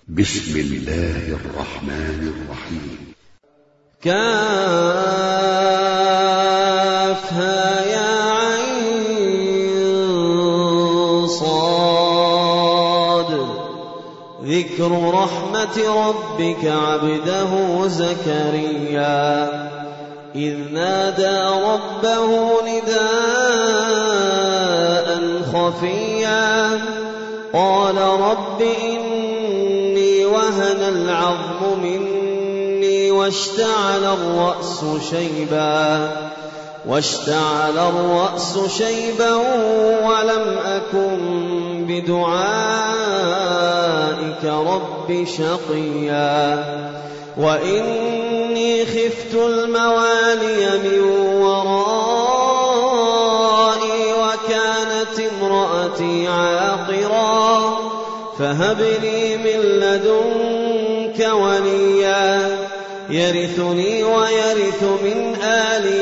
بسم الله الرحمن الرحيم. كافها يا عين صاد. ذكر رحمة ربك عبده زكريا إذ نادى ربه نداء خفيا قال رب إني وهن العظم مني واشتعل الرأس شيبا ولم أكن بدعائك رب شقيا وإني خفت الموالي من ورائي وكانت امرأتي عاقرا فهب لي من لدنك وليا يرثني ويرث من آل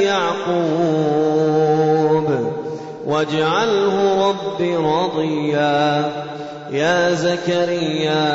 يعقوب واجعله رب رضيا. يا زكريا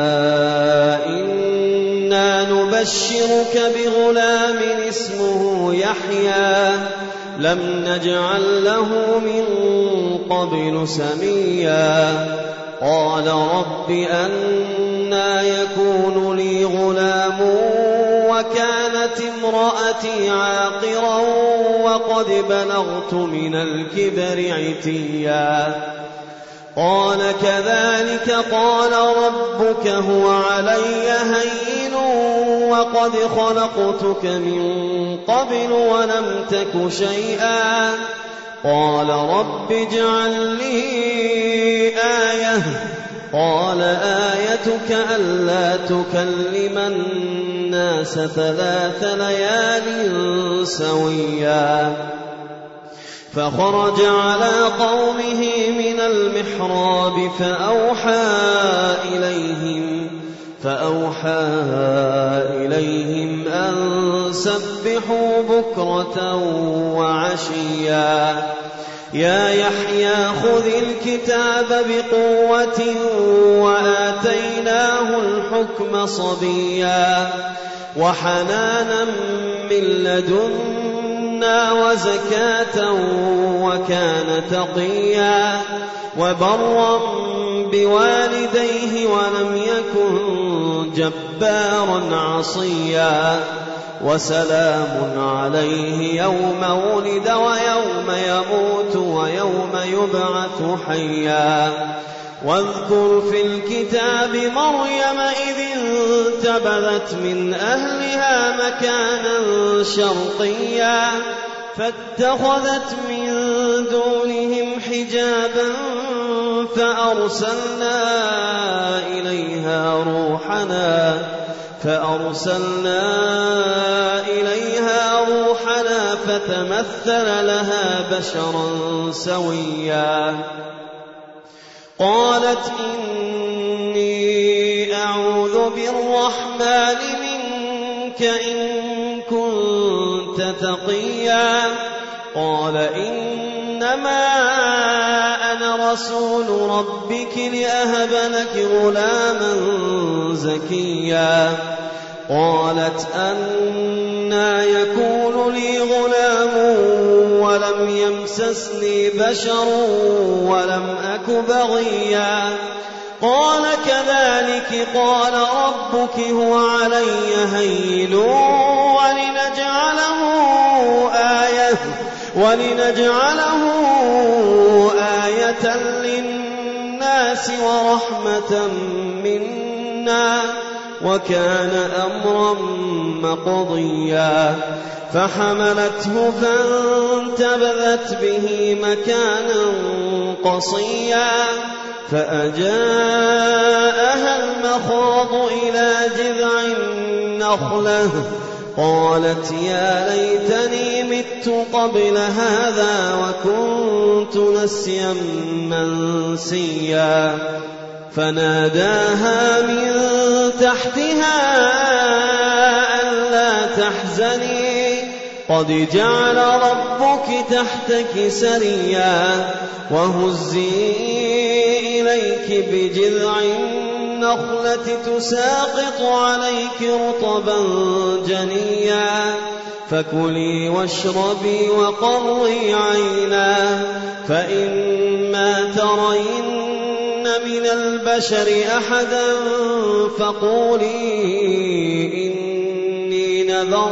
إنا نبشرك بغلام اسمه يحيى لم نجعل له من قبل سميا قال رب أنى يكون لي غلام وكانت امرأتي عاقرا وقد بلغت من الكبر عتيا قال كذلك قال ربك هو علي هين وقد خلقتك من قبل ولم تك شيئا قال رب اجعل لي آية قال آيتك ألا تكلم الناس 3 ليال سويا فخرج على قومه من المحراب فأوحى إليهم أن سبحوا بكرة وعشيا يا يحيى خذ الكتاب بقوة وآتيناه الحكم صبيا وحنانا من لدنا وزكاة وكان تقيا وبرا بوالديه ولم يكن جبارا عصيا وسلام عليه يوم ولد ويوم يموت ويوم يبعث حيا واذكر في الكتاب مريم إذ انتبذت من أهلها مكانا شرقيا فاتخذت من دونهم حجابا فأرسلنا إليها روحنا فتمثل لها بشرا سويا قالت إني أعوذ بالرحمن منك إن كنت تقيا قال إنما أنا رسول ربك لأهب لك غلاما زكيا قالت أنى يكون لي غلام ولم يمسسني بشر ولم أك بغيا قال كذلك قال ربك هو علي هين ولنجعله آية للناس ورحمة منا وكان أمرا مقضيا فحملته فانتبذت به مكانا قصيا فأجاءها المخاض إلى جذع النخلة قالت يا ليتني مت قبل هذا وكنت نسيا منسيا فناداها من تحتها ألا تحزني قد جعل ربك تحتك سريا وهزي إليك بجذع النخلة تساقط عليك رطبا جنيا فكلي واشربي وقري عينا فإما ترين من البشر أحدا فقولي إني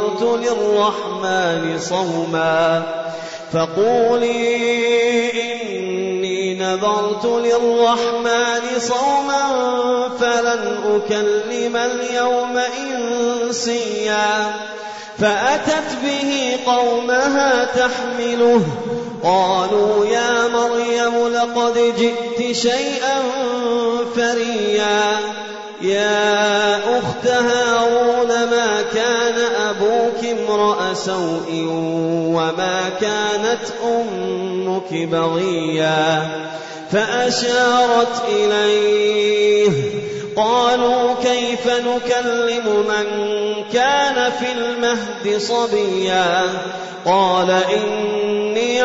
نذرت للرحمن صوما فلن أكلم اليوم إنسيا فأتت به قومها تحمله قالوا يا مريم لقد جئت شيئا فريا يا أخت هارون ما كان أبوك امرأ سوء وما كانت أمك بغيا فأشارت إليه قالوا كيف نكلم من كان في المهد صبيا قال إني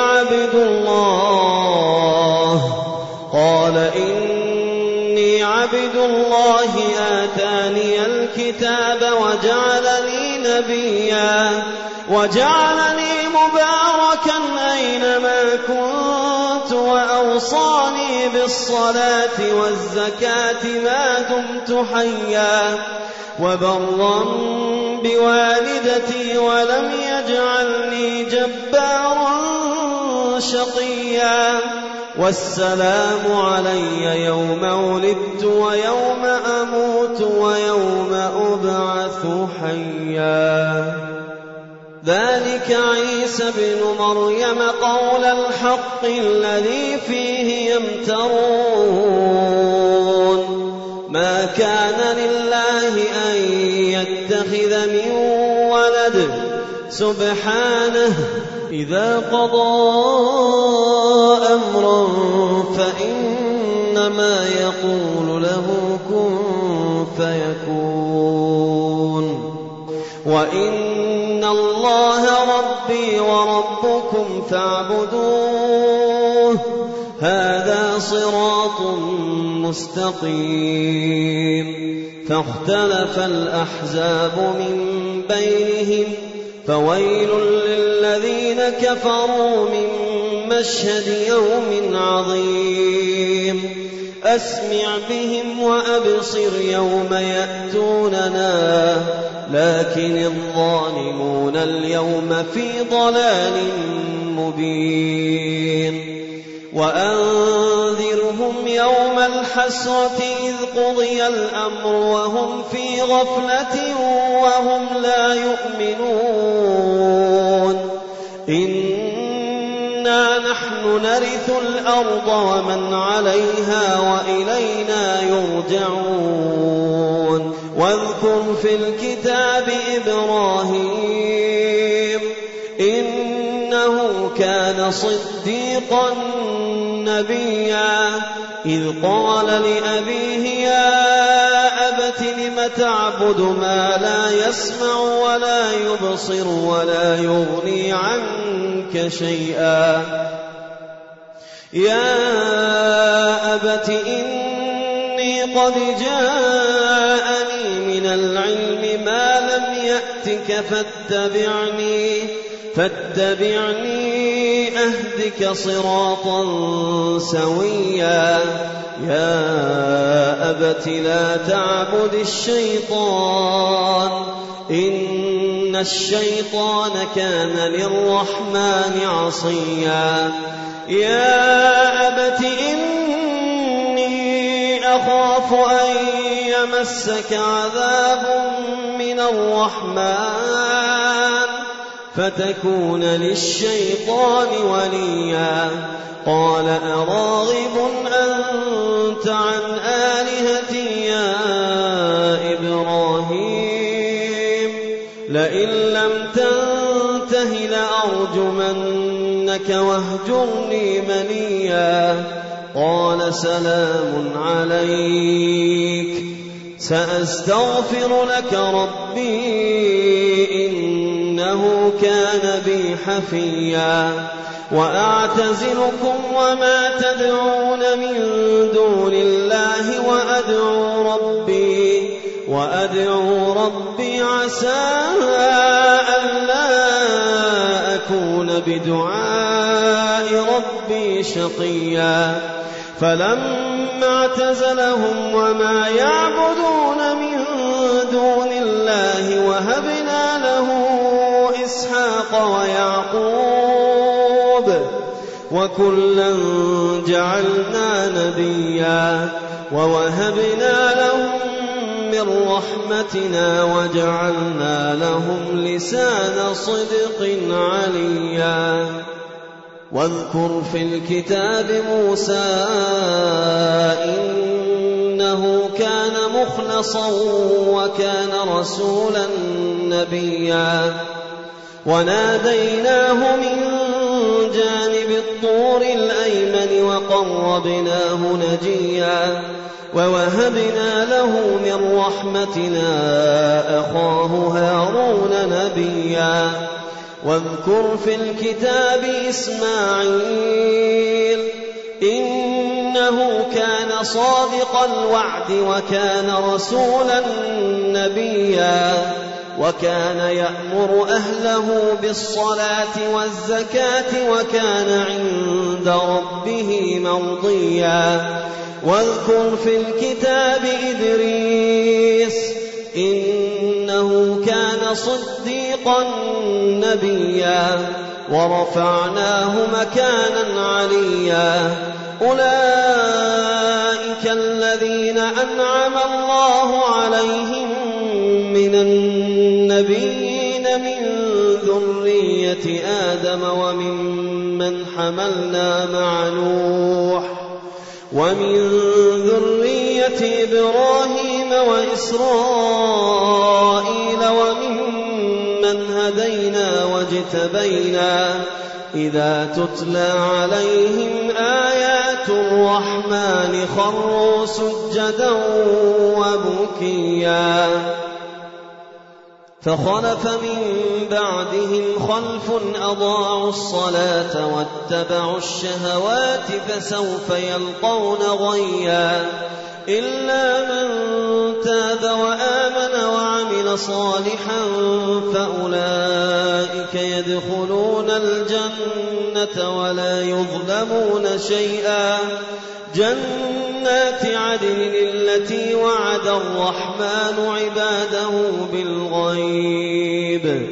عبد الله آتاني الكتاب وجعلني مباركا أينما كنت وأوصاني بالصلاة والزكاة ما دمت حيا وبرا بوالدتي ولم يجعلني جبارا شقيا والسلام علي يوم ولدت ويوم أموت ويوم أبعث حيا ذلك عيسى ابن مريم قول الحق الذي فيه يمترون ما كان لله أن يتخذ من ولد سبحانه إذا قضى أمرا فإنما يقول له كن فيكون وإن الله ربي وربكم فاعبدوه هذا صراط مستقيم فاختلف الأحزاب من بينهم فويل للذين كفروا من مشهد يوم عظيم أسمع بهم وأبصر يوم يأتوننا لكن الظالمون اليوم في ضلال مبين وأنذرهم يوم الحسرة إذ قضي الأمر وهم في غفلة وهم لا يؤمنون إنا نحن نرث الأرض ومن عليها وإلينا يرجعون واذكر في الكتاب إبراهيم إنه كان صديقا نبيا إذ قال لأبيه يا أبت لم تعبد ما لا يسمع ولا يبصر ولا يغني عنك شيئا يا أبت إني قد جاءني من العلم ما لم يأتك فاتبعني أهدك صراطا سويا يا أبت لا تعبد الشيطان إن الشيطان كان للرحمن عصيا يا أبت إني أخاف أن يمسك عذاب من الرحمن فتكون للشيطان وليا قال أراغب أنت عن آلهتي يا إبراهيم لئن لم تنته لأرجمنك واهجرني مليا قال سلام عليك سأستغفر لك ربي إنه كان بي حفيا وأعتزلكم وما تدعون من دون الله وأدعو ربي عسى ألا أكون بدعاء ربي شقيا فلما اعتزلهم وما يعبدون من دون الله وهبنا له إسحاق ويعقوب وكلا جعلنا نبيا ووهبنا لهم من رحمتنا وجعلنا لهم لسان صدق عليا واذكر في الكتاب موسى إنه كان مخلصا وكان رسولا نبيا وناديناه من جانب الطور الأيمن وقربناه نجيا ووهبنا له من رحمتنا أخاه هارون نبيا واذكر في الكتاب إسماعيل إنه كان صادق الوعد وكان رسولا نبيا وكان يأمر أهله بالصلاة والزكاة وكان عند ربه مرضيا واذكر في الكتاب إدريس إنه كان صديقا نبيا ورفعناه مكانا عليا أولئك الذين أنعم الله عليهم من النبيين من ذرية آدم وممن حملنا مع نوح ومن ذرية إبراهيم وإسرائيل وممن هدينا واجتبينا إذا تتلى عليهم آيات الرحمن خروا سجدا وبكيا فخلف من بعدهم خلف أضاعوا الصلاة واتبعوا الشهوات فسوف يلقون غيا إلا من تاب وآمن وعمل صالحا فأولئك يدخلون الجنة ولا يظلمون شيئا جنات عدن التي وعد الرحمن عباده بالغيب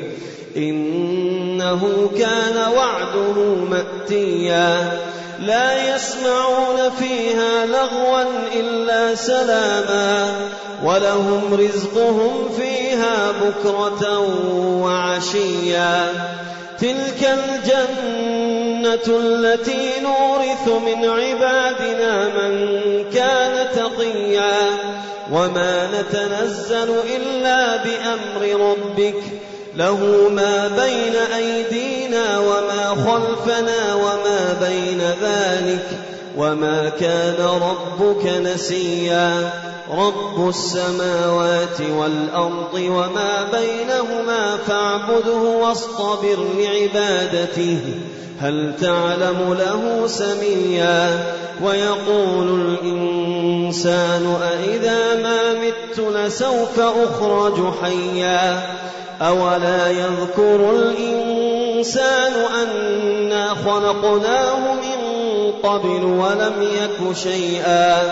إنه كان وعده مأتيا لا يسمعون فيها لغوا إلا سلاما ولهم رزقهم فيها بكرة وعشيا تلك الجنة التي نورث من عبادنا من كان تقيا وما نتنزل إلا بأمر ربك له ما بين أيدينا وما خلفنا وما بين ذلك وما كان ربك نسيا رب السماوات والأرض وما بينهما فاعبده واصطبر لعبادته هل تعلم له سميا ويقول الإنسان أإذا ما مت لسوف أخرج حيا أولا يذكر الإنسان أنا خلقناه من قبل ولم يك شيئا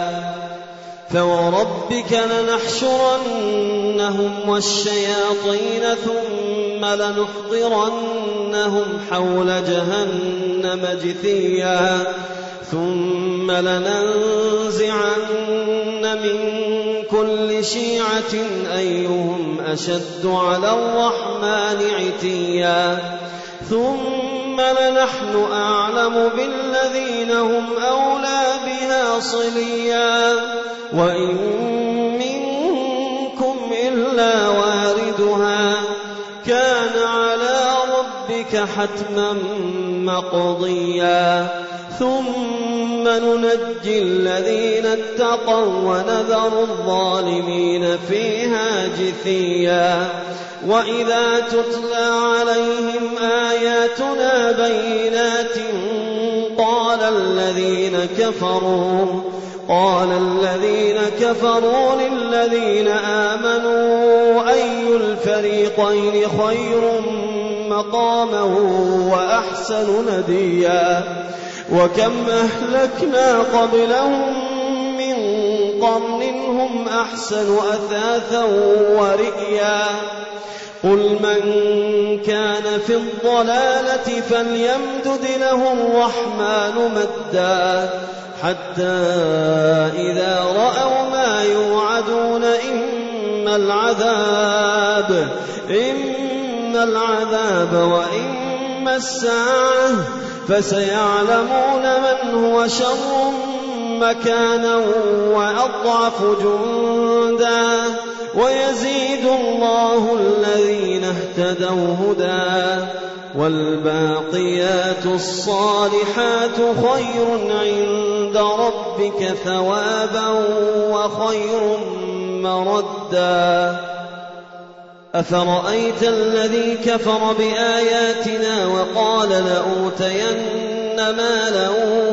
فوربك لنحشرنهم والشياطين ثم لنحضرنهم حول جهنم جثيا ثم لننزعن من كل شيعة أيهم أشد على الرحمن عتيا ثم لنحن أعلم بالذين هم أولى بها صليا وإن منكم إلا واردها كان على ربك حتما مقضيا ثم ننجي الذين اتقوا ونذر الظالمين فيها جثيا وإذا تتلى عليهم آياتنا بينات قال الذين كفروا للذين آمنوا أي الفريقين خير مقاما وأحسن نديا وكم أهلكنا قبلهم من قرن هم أحسن أثاثا ورئيا قل من كان في الضلالة فليمدد له الرحمن مدا حتى إذا رأوا ما يوعدون إما العذاب وإما الساعة فسيعلمون من هو شر مكانا وأضعف جندا ويزيد الله الذين اهتدوا هدى والباقيات الصالحات خير عند ربك ثوابا وخير مردا أفرأيت الذي كفر بآياتنا وقال لأوتين مالا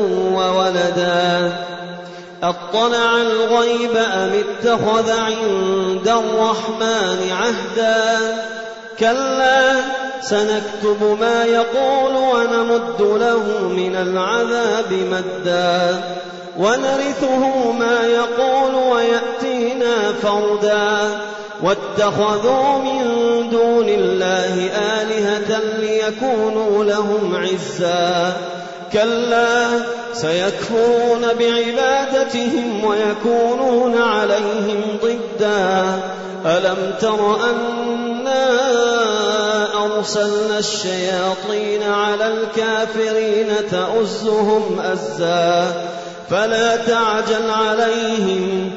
وولدا أطلع الغيب أم اتخذ عند الرحمن عهدا كلا سنكتب ما يقول ونمد له من العذاب مدا ونرثه ما يقول ويأتينا فردا واتخذوا من دون الله آلهة ليكونوا لهم عزا كلا سيكفرون بعبادتهم ويكونون عليهم ضدا ألم تر أنا أرسلنا الشياطين على الكافرين تؤزهم أزا فلا تعجل عليهم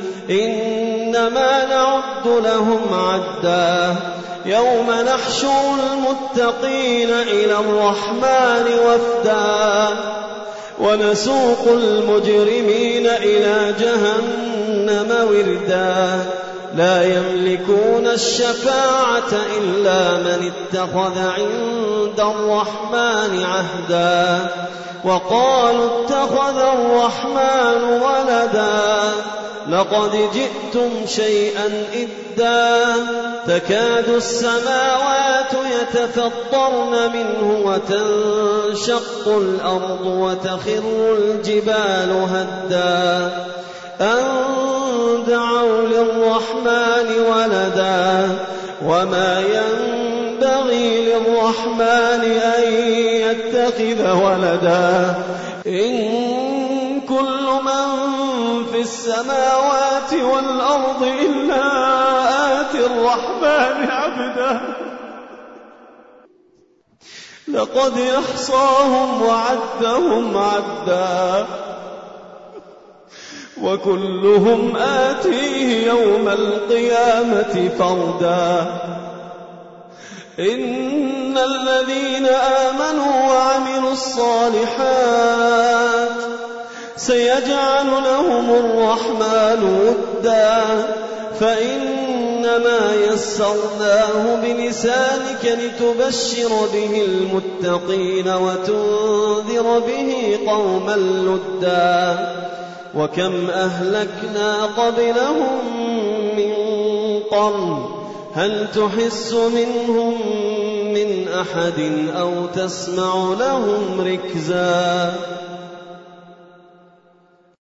إنما نعد لهم عدا يوم نحشر المتقين إلى الرحمن وفدا ونسوق المجرمين إلى جهنم وردا لا يملكون الشفاعة إلا من اتخذ عند الرحمن عهدا وقالوا اتخذ الرحمن ولدا لقد جئتم شيئا إدا تكاد السماوات يتفطرن منه وتنشق الأرض وتخر الجبال هدا أن دعوا للرحمن ولدا وما ينبغي للرحمن أن يتخذ ولدا إن كل من في السماوات والأرض إلا آتي الرحمن عبدا لقد يحصاهم وعدهم عدا وكلهم آتيه يوم القيامة فردا إن الذين آمنوا وعملوا الصالحات سيجعل لهم الرحمن ودا فإنما يسرناه بلسانك لتبشر به المتقين وتنذر به قوما لدا وكم أهلكنا قبلهم من قرن هل تحس منهم من أحد أو تسمع لهم ركزا